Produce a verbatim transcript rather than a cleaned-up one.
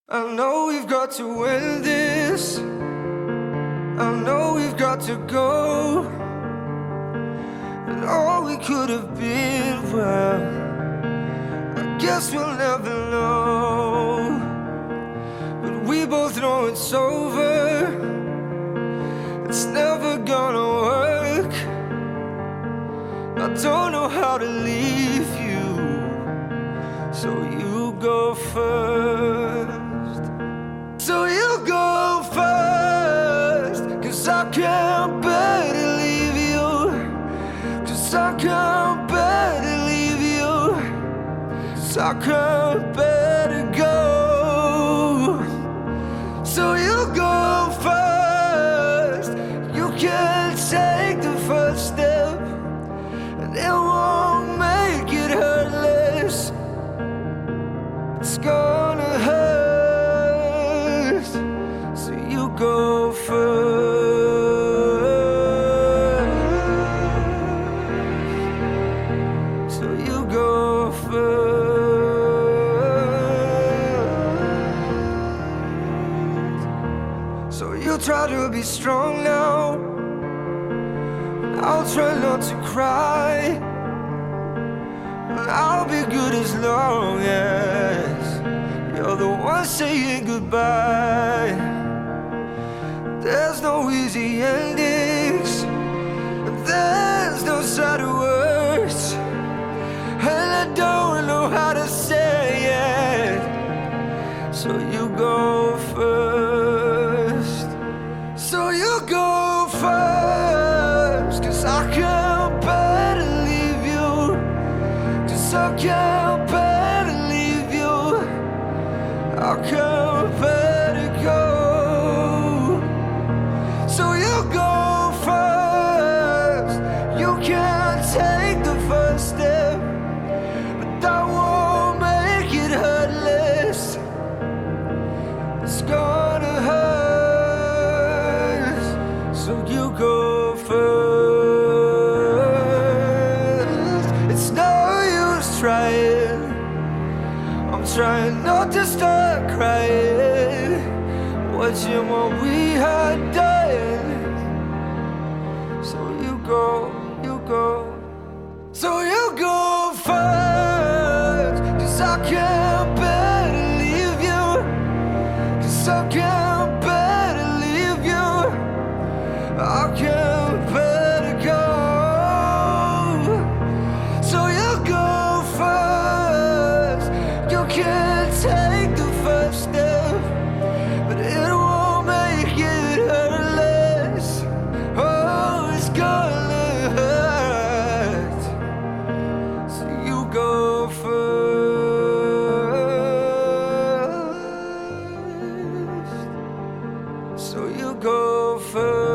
I know we've got to win this. I know we've got to go. And all we could have been, well, I guess we'll never know. But we both know it's over. It's never gonna work. I don't know how to leave you, so you go first. So you go first, 'cause I can't bear to leave you. 'Cause I can't bear to leave you. 'Cause I can't bear to go. So you go first. You can't take the first step, and it won't make it hurtless. It's gonna hurt. So you go first. So you go first. So you try to be strong now, I'll try not to cry. I'll be good as long as you're the one saying goodbye. There's no easy endings, there's no sad words, and I don't know how to say it. So you go first. So you go first, 'cause I can't bear to leave you. 'Cause I can't bear to leave you. I can't bear to go. So you go first. You can't take the first step, but that won't make it hurtless. It's gonna hurt. So you go first. It's no use trying. I'm trying not to start crying, watching what we had done. So you go, you go. So you go first, 'cause I can't bear to leave you. 'Cause I can't bear to leave you. I can't bear to go. So you go first. You can't take the first step, but it won't make it hurtless. Oh, it's gonna hurt. So you go first. So you go first.